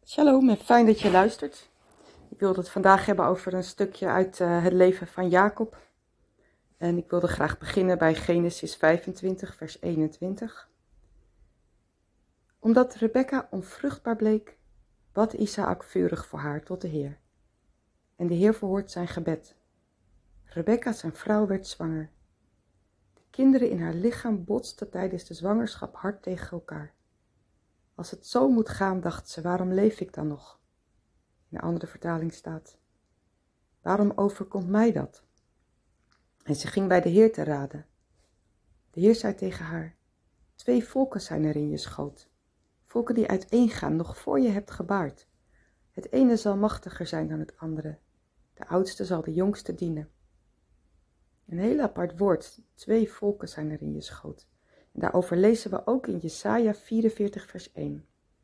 Shalom en fijn dat je luistert. Ik wilde het vandaag hebben over een stukje uit het leven van Jacob. En ik wilde graag beginnen bij Genesis 25, vers 21. Omdat Rebekka onvruchtbaar bleek, bad Isaak vurig voor haar tot de Heer. En de Heer verhoort zijn gebed. Rebekka, zijn vrouw, werd zwanger. De kinderen in haar lichaam botsten tijdens de zwangerschap hard tegen elkaar. Als het zo moet gaan, dacht ze, waarom leef ik dan nog? In de andere vertaling staat, waarom overkomt mij dat? En ze ging bij de Heer te raden. De Heer zei tegen haar, 2 volken zijn er in je schoot. Volken die uiteengaan, nog voor je hebt gebaard. Het ene zal machtiger zijn dan het andere. De oudste zal de jongste dienen. Een heel apart woord, 2 volken zijn er in je schoot. En daarover lezen we ook in Jesaja 44 vers 1.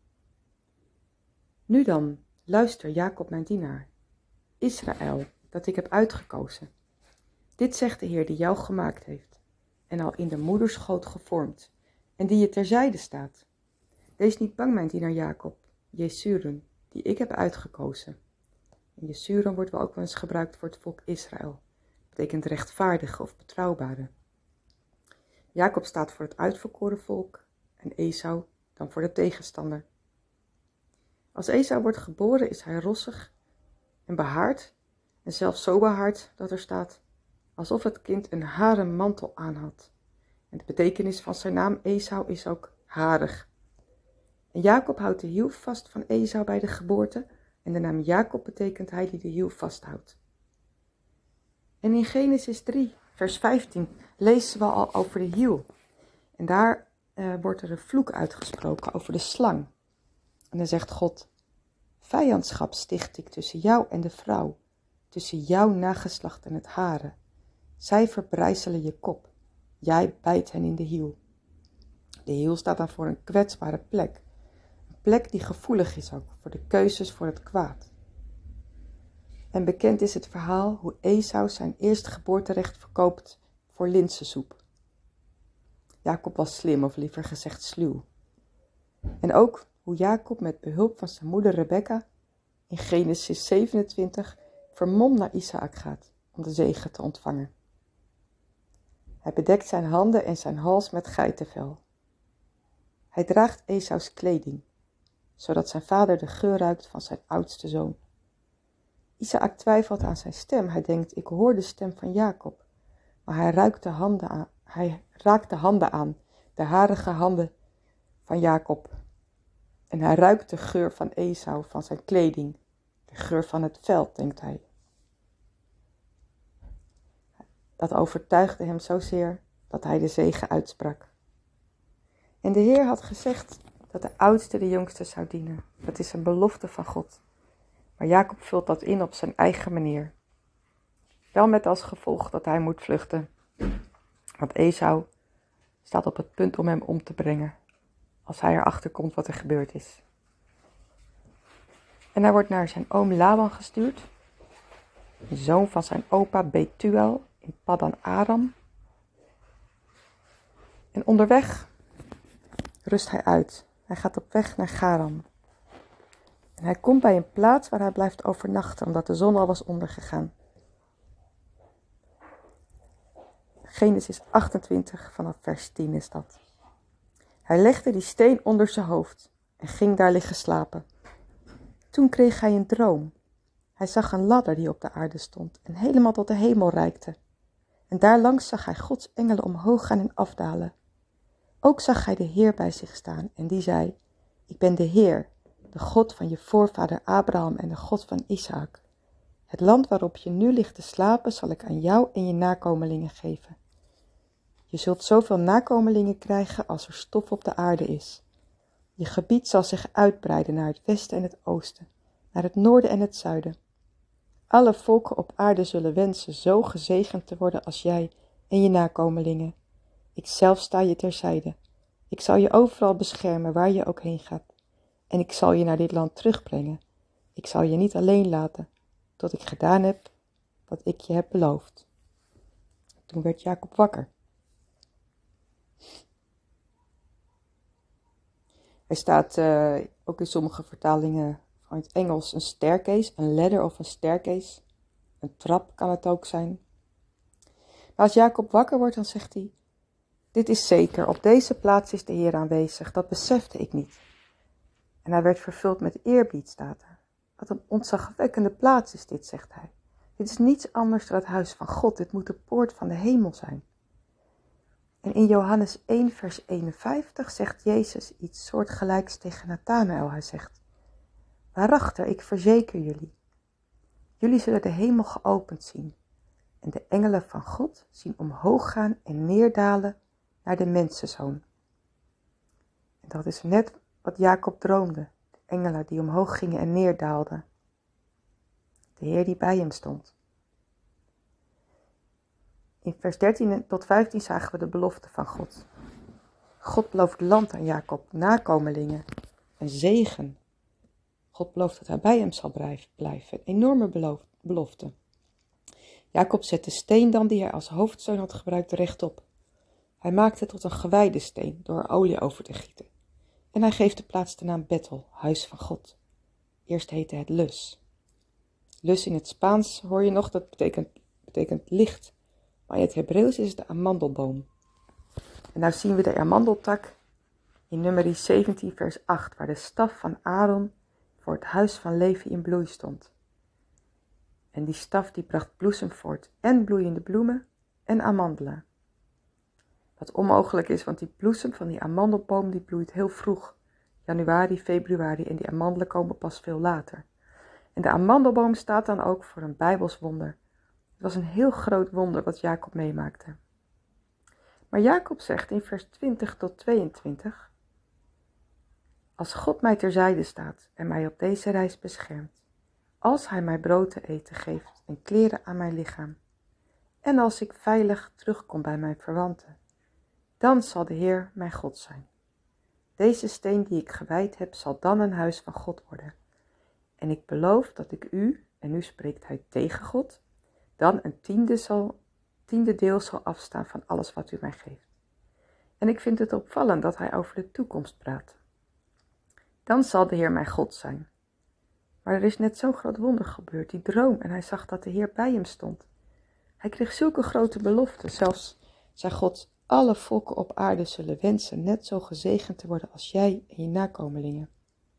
Nu dan, luister Jacob mijn dienaar, Israël, dat ik heb uitgekozen. Dit zegt de Heer die jou gemaakt heeft, en al in de moederschoot gevormd, en die je terzijde staat. Wees niet bang, mijn dienaar Jacob, Jesurun, die ik heb uitgekozen. En Jesurun wordt wel ook wel eens gebruikt voor het volk Israël. Betekent rechtvaardige of betrouwbare. Jacob staat voor het uitverkoren volk en Esau dan voor de tegenstander. Als Esau wordt geboren is hij rossig en behaard en zelfs zo behaard dat er staat alsof het kind een haren mantel aan had. En de betekenis van zijn naam Esau is ook harig. En Jacob houdt de hiel vast van Esau bij de geboorte en de naam Jacob betekent hij die de hiel vasthoudt. En in Genesis 3 vers 15 lezen we al over de hiel. En daar wordt er een vloek uitgesproken over de slang. En dan zegt God, vijandschap sticht ik tussen jou en de vrouw, tussen jouw nageslacht en het hare. Zij verbrijzelen je kop, jij bijt hen in de hiel. De hiel staat dan voor een kwetsbare plek. Een plek die gevoelig is ook voor de keuzes voor het kwaad. En bekend is het verhaal hoe Esau zijn eerstgeboorterecht verkoopt voor linzensoep. Jacob was slim, of liever gezegd sluw. En ook hoe Jacob met behulp van zijn moeder Rebekka in Genesis 27 vermomd naar Isaak gaat om de zegen te ontvangen. Hij bedekt zijn handen en zijn hals met geitenvel. Hij draagt Esaus kleding, zodat zijn vader de geur ruikt van zijn oudste zoon. Isaak twijfelt aan zijn stem. Hij denkt, ik hoor de stem van Jacob. Maar hij raakt de handen aan, de harige handen van Jacob. En hij ruikt de geur van Esau, van zijn kleding, de geur van het veld, denkt hij. Dat overtuigde hem zozeer dat hij de zegen uitsprak. En de Heer had gezegd dat de oudste de jongste zou dienen. Dat is een belofte van God. Maar Jacob vult dat in op zijn eigen manier. Wel met als gevolg dat hij moet vluchten. Want Esau staat op het punt om hem om te brengen. Als hij erachter komt wat er gebeurd is. En hij wordt naar zijn oom Laban gestuurd. De zoon van zijn opa Betuel in Paddan Aram. En onderweg rust hij uit. Hij gaat op weg naar Garan. En hij komt bij een plaats waar hij blijft overnachten, omdat de zon al was ondergegaan. Genesis 28 vanaf vers 10 is dat. Hij legde die steen onder zijn hoofd en ging daar liggen slapen. Toen kreeg hij een droom. Hij zag een ladder die op de aarde stond en helemaal tot de hemel reikte. En daarlangs zag hij Gods engelen omhoog gaan en afdalen. Ook zag hij de Heer bij zich staan en die zei, ik ben de Heer, de God van je voorvader Abraham en de God van Isaak. Het land waarop je nu ligt te slapen zal ik aan jou en je nakomelingen geven. Je zult zoveel nakomelingen krijgen als er stof op de aarde is. Je gebied zal zich uitbreiden naar het westen en het oosten, naar het noorden en het zuiden. Alle volken op aarde zullen wensen zo gezegend te worden als jij en je nakomelingen. Ik zelf sta je terzijde. Ik zal je overal beschermen waar je ook heen gaat. En ik zal je naar dit land terugbrengen. Ik zal je niet alleen laten, tot ik gedaan heb wat ik je heb beloofd. Toen werd Jacob wakker. Hij staat ook in sommige vertalingen van het Engels een staircase, een ladder of een staircase. Een trap kan het ook zijn. Maar als Jacob wakker wordt, dan zegt hij, dit is zeker, op deze plaats is de Heer aanwezig, dat besefte ik niet. En hij werd vervuld met eerbied, staat er. Wat een ontzagwekkende plaats is dit, zegt hij. Dit is niets anders dan het huis van God, dit moet de poort van de hemel zijn. En in Johannes 1 vers 51 zegt Jezus iets soortgelijks tegen Nathanael. Hij zegt, waarachtig, ik verzeker jullie, jullie zullen de hemel geopend zien en de engelen van God zien omhoog gaan en neerdalen naar de mensenzoon. En dat is net wat Jacob droomde, de engelen die omhoog gingen en neerdaalden. De Heer die bij hem stond. In vers 13 tot 15 zagen we de belofte van God. God belooft land aan Jacob, nakomelingen en zegen. God belooft dat hij bij hem zal blijven. Een enorme belofte. Jacob zet de steen dan die hij als hoofdsteun had gebruikt rechtop. Hij maakt het tot een gewijde steen door er olie over te gieten. En hij geeft de plaats de naam Bethel, huis van God. Eerst heette het Luz. Luz in het Spaans hoor je nog, dat betekent licht. Maar in het Hebreeuws is het de amandelboom. En nou zien we de amandeltak in Numeri 17 vers 8, waar de staf van Aaron voor het huis van Levi in bloei stond. En die staf die bracht bloesem voort en bloeiende bloemen en amandelen. Wat onmogelijk is, want die bloesem van die amandelboom die bloeit heel vroeg. Januari, februari en die amandelen komen pas veel later. En de amandelboom staat dan ook voor een Bijbels wonder. Het was een heel groot wonder wat Jacob meemaakte. Maar Jacob zegt in vers 20 tot 22, als God mij terzijde staat en mij op deze reis beschermt, als hij mij brood te eten geeft en kleren aan mijn lichaam, en als ik veilig terugkom bij mijn verwanten, dan zal de Heer mijn God zijn. Deze steen die ik gewijd heb, zal dan een huis van God worden. En ik beloof dat ik u, en nu spreekt hij tegen God, dan een tiende deel zal afstaan van alles wat u mij geeft. En ik vind het opvallend dat hij over de toekomst praat. Dan zal de Heer mijn God zijn. Maar er is net zo'n groot wonder gebeurd, die droom, en hij zag dat de Heer bij hem stond. Hij kreeg zulke grote beloften, zelfs zei God, alle volken op aarde zullen wensen net zo gezegend te worden als jij en je nakomelingen.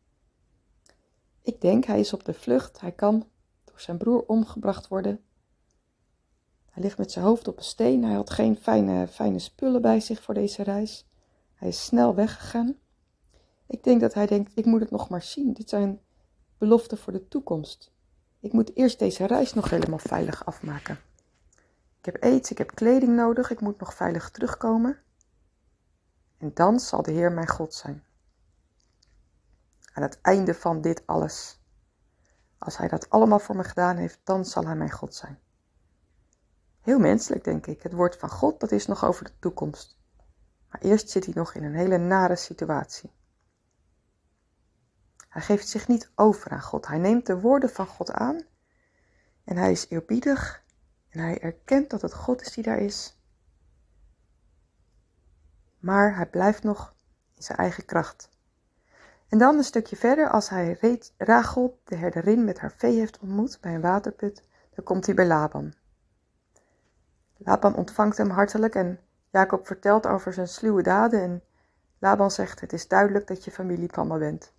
Ik denk, hij is op de vlucht, hij kan door zijn broer omgebracht worden. Hij ligt met zijn hoofd op een steen, hij had geen fijne spullen bij zich voor deze reis. Hij is snel weggegaan. Ik denk dat hij denkt, ik moet het nog maar zien, dit zijn beloften voor de toekomst. Ik moet eerst deze reis nog helemaal veilig afmaken. Ik heb eten, ik heb kleding nodig, ik moet nog veilig terugkomen. En dan zal de Heer mijn God zijn. Aan het einde van dit alles, als hij dat allemaal voor me gedaan heeft, dan zal hij mijn God zijn. Heel menselijk, denk ik. Het woord van God, dat is nog over de toekomst. Maar eerst zit hij nog in een hele nare situatie. Hij geeft zich niet over aan God. Hij neemt de woorden van God aan en hij is eerbiedig en hij erkent dat het God is die daar is. Maar hij blijft nog in zijn eigen kracht. En dan een stukje verder, als hij Rachel, de herderin, met haar vee heeft ontmoet bij een waterput, dan komt hij bij Laban. Laban ontvangt hem hartelijk en Jacob vertelt over zijn sluwe daden en Laban zegt, het is duidelijk dat je familie van me bent.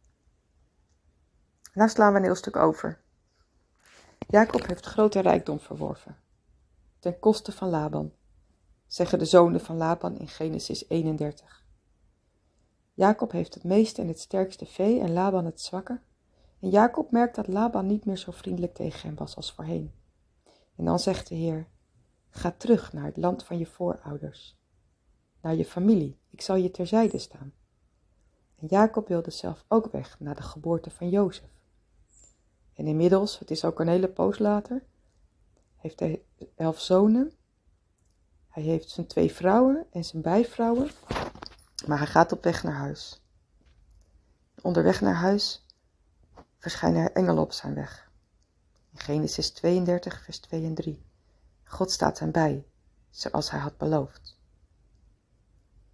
Nou slaan we een heel stuk over. Jacob heeft grote rijkdom verworven, ten koste van Laban, zeggen de zonen van Laban in Genesis 31. Jacob heeft het meeste en het sterkste vee en Laban het zwakke. En Jacob merkt dat Laban niet meer zo vriendelijk tegen hem was als voorheen. En dan zegt de Heer, ga terug naar het land van je voorouders, naar je familie, ik zal je terzijde staan. En Jacob wilde zelf ook weg na de geboorte van Jozef. En inmiddels, het is ook een hele poos later, heeft hij 11 zonen. Hij heeft zijn 2 vrouwen en zijn bijvrouwen, maar hij gaat op weg naar huis. Onderweg naar huis verschijnen er engelen op zijn weg. In Genesis 32, vers 2 en 3. God staat hem bij, zoals hij had beloofd.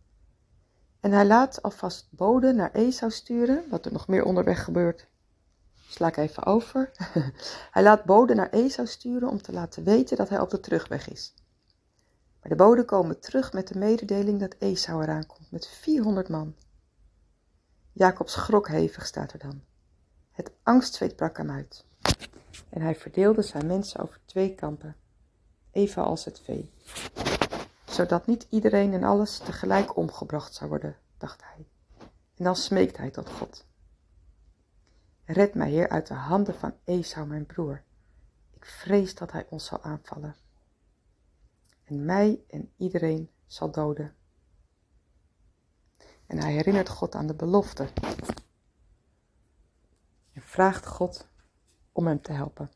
En hij laat alvast boden naar Esau sturen, wat er nog meer onderweg gebeurt. Sla ik even over. Hij laat boden naar Esau sturen om te laten weten dat hij op de terugweg is. Maar de boden komen terug met de mededeling dat Esau eraan komt met 400 man. Jacob schrok hevig, staat er dan. Het angstzweet brak hem uit. En hij verdeelde zijn mensen over 2 kampen, evenals het vee. Zodat niet iedereen en alles tegelijk omgebracht zou worden, dacht hij. En dan smeekt hij tot God. Red mij, Heer, uit de handen van Esau, mijn broer. Ik vrees dat hij ons zal aanvallen. En mij en iedereen zal doden. En hij herinnert God aan de belofte. En vraagt God om hem te helpen.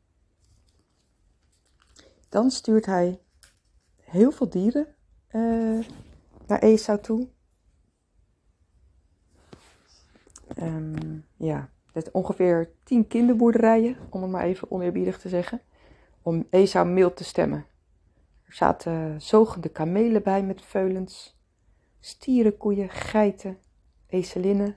Dan stuurt hij heel veel dieren naar Esau toe. Het ongeveer 10 kinderboerderijen, om het maar even oneerbiedig te zeggen, om Esau mild te stemmen. Er zaten zogende kamelen bij met veulens, stieren, koeien, geiten, ezelinnen,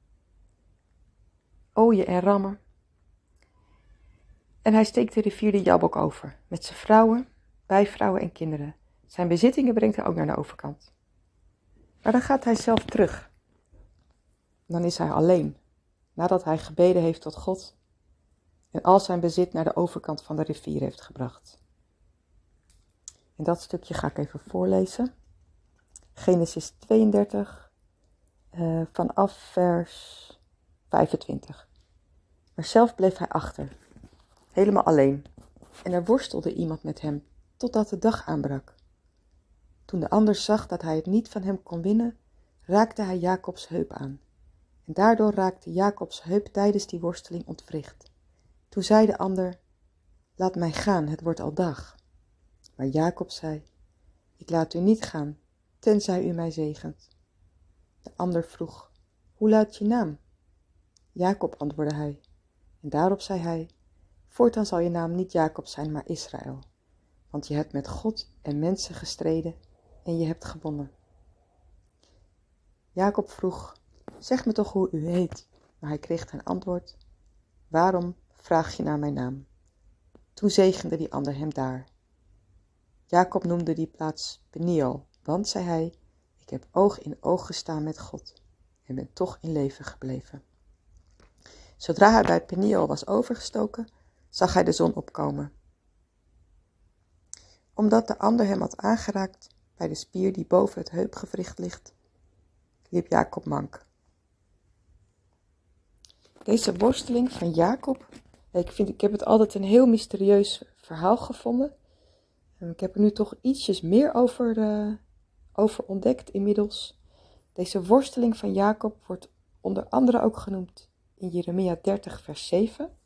ooien en rammen. En hij steekt de rivier de Jabbok over, met zijn vrouwen, bijvrouwen en kinderen. Zijn bezittingen brengt hij ook naar de overkant. Maar dan gaat hij zelf terug. Dan is hij alleen, nadat hij gebeden heeft tot God en al zijn bezit naar de overkant van de rivier heeft gebracht. En dat stukje ga ik even voorlezen. Genesis 32, vanaf vers 25. Maar zelf bleef hij achter, helemaal alleen. En er worstelde iemand met hem, totdat de dag aanbrak. Toen de ander zag dat hij het niet van hem kon winnen, raakte hij Jacobs heup aan. En daardoor raakte Jacobs heup tijdens die worsteling ontwricht. Toen zei de ander, laat mij gaan, het wordt al dag. Maar Jacob zei, ik laat u niet gaan, tenzij u mij zegent. De ander vroeg, hoe luidt je naam? Jacob, antwoordde hij. En daarop zei hij, voortaan zal je naam niet Jacob zijn, maar Israël. Want je hebt met God en mensen gestreden en je hebt gewonnen. Jacob vroeg, zeg me toch hoe u heet. Maar hij kreeg ten antwoord, waarom vraag je naar mijn naam? Toen zegende die ander hem daar. Jacob noemde die plaats Peniel, want, zei hij, ik heb oog in oog gestaan met God en ben toch in leven gebleven. Zodra hij bij Peniel was overgestoken, zag hij de zon opkomen. Omdat de ander hem had aangeraakt bij de spier die boven het heupgewricht ligt, liep Jacob mank. Deze worsteling van Jacob, ik heb het altijd een heel mysterieus verhaal gevonden. Ik heb er nu toch ietsjes meer over ontdekt inmiddels. Deze worsteling van Jacob wordt onder andere ook genoemd in Jeremia 30 vers 7.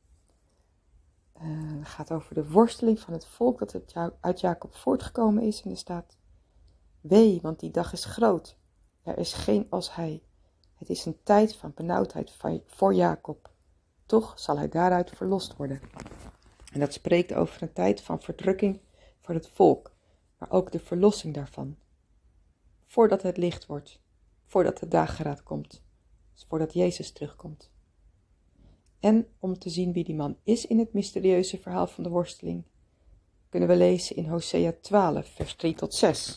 Het gaat over de worsteling van het volk dat uit Jacob voortgekomen is. En er staat, wee, want die dag is groot. Er is geen als hij. Het is een tijd van benauwdheid voor Jacob. Toch zal hij daaruit verlost worden. En dat spreekt over een tijd van verdrukking voor het volk, maar ook de verlossing daarvan. Voordat het licht wordt, voordat de dageraad komt, dus voordat Jezus terugkomt. En om te zien wie die man is in het mysterieuze verhaal van de worsteling, kunnen we lezen in Hosea 12, vers 3 tot 6.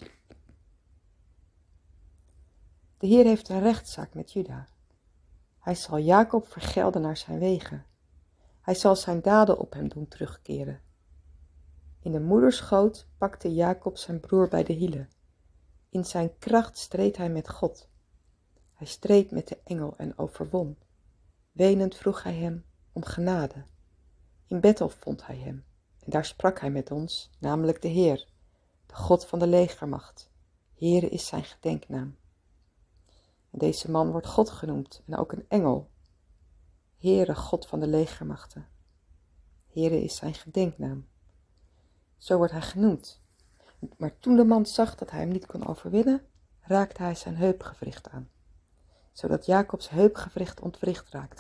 De Heer heeft een rechtszaak met Juda. Hij zal Jacob vergelden naar zijn wegen. Hij zal zijn daden op hem doen terugkeren. In de moederschoot pakte Jacob zijn broer bij de hielen. In zijn kracht streed hij met God. Hij streed met de engel en overwon. Wenend vroeg hij hem om genade. In Bethel vond hij hem, en daar sprak hij met ons, namelijk de Heer, de God van de legermacht. Heere is zijn gedenknaam. En deze man wordt God genoemd, en ook een engel. Heere, God van de legermachten. Heere is zijn gedenknaam. Zo wordt hij genoemd. Maar toen de man zag dat hij hem niet kon overwinnen, raakte hij zijn heupgewricht aan, zodat Jacobs heupgewricht ontwricht raakte.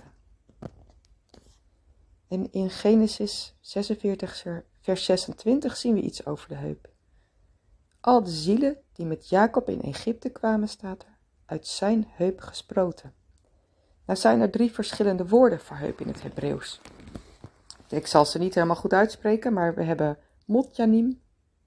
En in Genesis 46 vers 26 zien we iets over de heup. Al de zielen die met Jacob in Egypte kwamen, staat er, uit zijn heup gesproten. Nou zijn er 3 verschillende woorden voor heup in het Hebreeuws. Ik zal ze niet helemaal goed uitspreken, maar we hebben motnaim,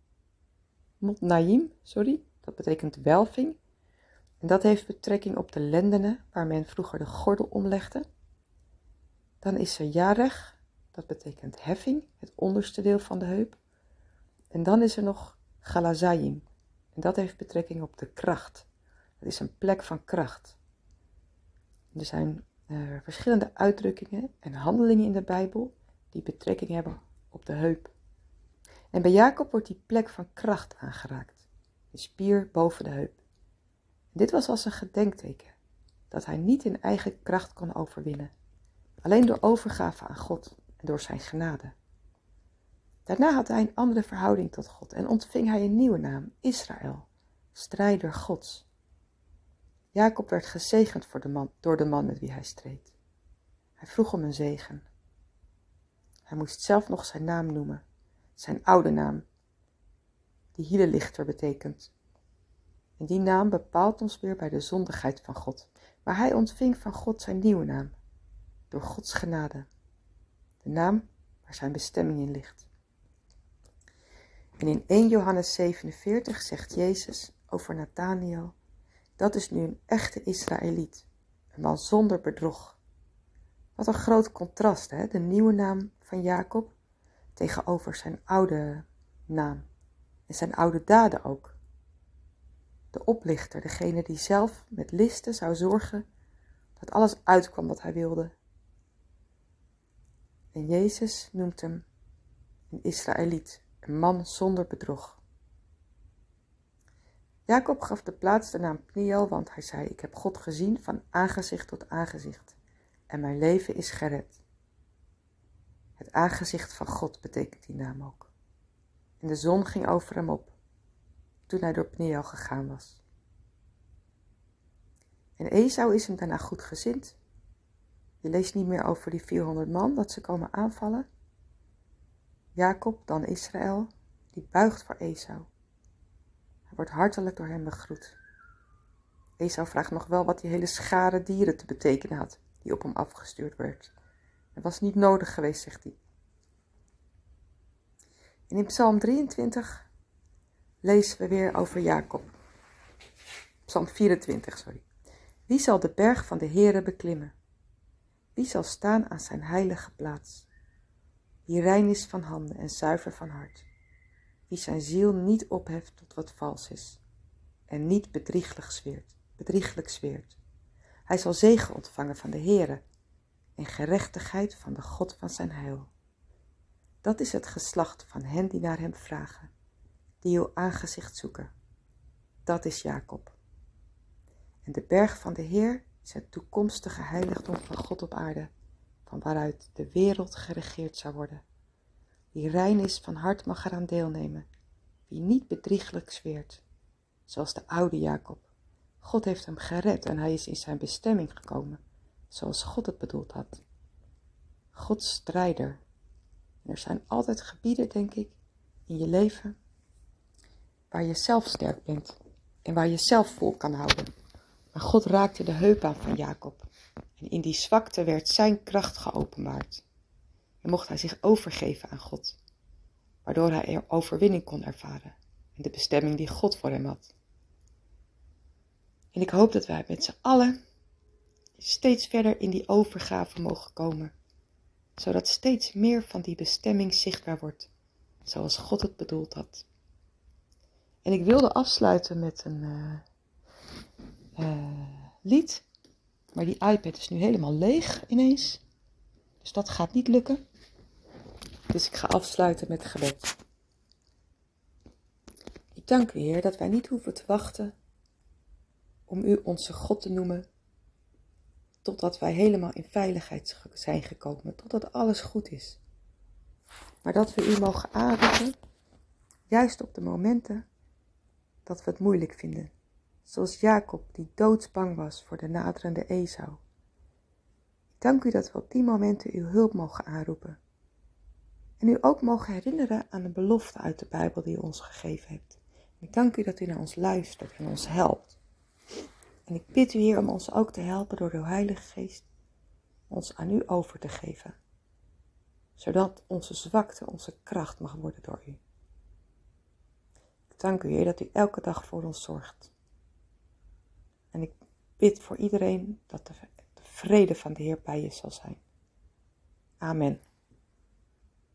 dat betekent welving. En dat heeft betrekking op de lendenen, waar men vroeger de gordel omlegde. Dan is er yarech, dat betekent heffing, het onderste deel van de heup. En dan is er nog galazayim, en dat heeft betrekking op de kracht. Dat is een plek van kracht. Er zijn verschillende uitdrukkingen en handelingen in de Bijbel die betrekking hebben op de heup. En bij Jacob wordt die plek van kracht aangeraakt, de spier boven de heup. En dit was als een gedenkteken, dat hij niet in eigen kracht kon overwinnen, alleen door overgave aan God en door zijn genade. Daarna had hij een andere verhouding tot God en ontving hij een nieuwe naam, Israël, strijder Gods. Jacob werd gezegend door de man met wie hij streed. Hij vroeg om een zegen. Hij moest zelf nog zijn naam noemen, zijn oude naam, die hielelichter betekent. En die naam bepaalt ons weer bij de zondigheid van God. Maar hij ontving van God zijn nieuwe naam, door Gods genade. De naam waar zijn bestemming in ligt. En in 1 Johannes 47 zegt Jezus over Nathanael: dat is nu een echte Israëliet, een man zonder bedrog. Wat een groot contrast, hè? De nieuwe naam van Jacob tegenover zijn oude naam. En zijn oude daden ook. De oplichter, degene die zelf met listen zou zorgen dat alles uitkwam wat hij wilde. En Jezus noemt hem een Israëliet, een man zonder bedrog. Jacob gaf de plaats de naam Pniel, want hij zei: ik heb God gezien van aangezicht tot aangezicht en mijn leven is gered. Het aangezicht van God betekent die naam ook. En de zon ging over hem op, toen hij door Pniel gegaan was. En Esau is hem daarna goedgezind. Je leest niet meer over die 400 man dat ze komen aanvallen. Jacob, dan Israël, die buigt voor Esau. Hij wordt hartelijk door hem begroet. Esau vraagt nog wel wat die hele schare dieren te betekenen had, die op hem afgestuurd werd. Het was niet nodig geweest, zegt hij. En in Psalm 23 lezen we weer over Jacob. Psalm 24, sorry. Wie zal de berg van de Heere beklimmen? Wie zal staan aan zijn heilige plaats? Wie rein is van handen en zuiver van hart. Wie zijn ziel niet opheft tot wat vals is. En niet bedrieglijk zweert. Hij zal zegen ontvangen van de Heere en gerechtigheid van de God van zijn heil. Dat is het geslacht van hen die naar hem vragen, die uw aangezicht zoeken. Dat is Jacob. En de berg van de Heer is het toekomstige heiligdom van God op aarde, van waaruit de wereld geregeerd zou worden. Wie rein is van hart mag eraan deelnemen, wie niet bedrieglijk zweert, zoals de oude Jacob. God heeft hem gered en hij is in zijn bestemming gekomen, zoals God het bedoeld had. Gods strijder. En er zijn altijd gebieden, denk ik, in je leven, waar je zelf sterk bent en waar je zelf vol kan houden. Maar God raakte de heup aan van Jacob en in die zwakte werd zijn kracht geopenbaard. En mocht hij zich overgeven aan God, waardoor hij er overwinning kon ervaren en de bestemming die God voor hem had. En ik hoop dat wij met z'n allen steeds verder in die overgave mogen komen, zodat steeds meer van die bestemming zichtbaar wordt, zoals God het bedoeld had. En ik wilde afsluiten met een lied, maar die iPad is nu helemaal leeg ineens, dus dat gaat niet lukken. Dus ik ga afsluiten met gebed. Ik dank u, Heer, dat wij niet hoeven te wachten om u onze God te noemen, totdat wij helemaal in veiligheid zijn gekomen, totdat alles goed is. Maar dat we u mogen aanroepen, juist op de momenten dat we het moeilijk vinden. Zoals Jacob, die doodsbang was voor de naderende Esau. Ik dank u dat we op die momenten uw hulp mogen aanroepen. En u ook mogen herinneren aan de belofte uit de Bijbel die u ons gegeven hebt. Ik dank u dat u naar ons luistert en ons helpt. En ik bid u, Heer, om ons ook te helpen door uw Heilige Geest ons aan u over te geven, zodat onze zwakte onze kracht mag worden door u. Ik dank u, Heer, dat u elke dag voor ons zorgt. En ik bid voor iedereen dat de vrede van de Heer bij je zal zijn. Amen.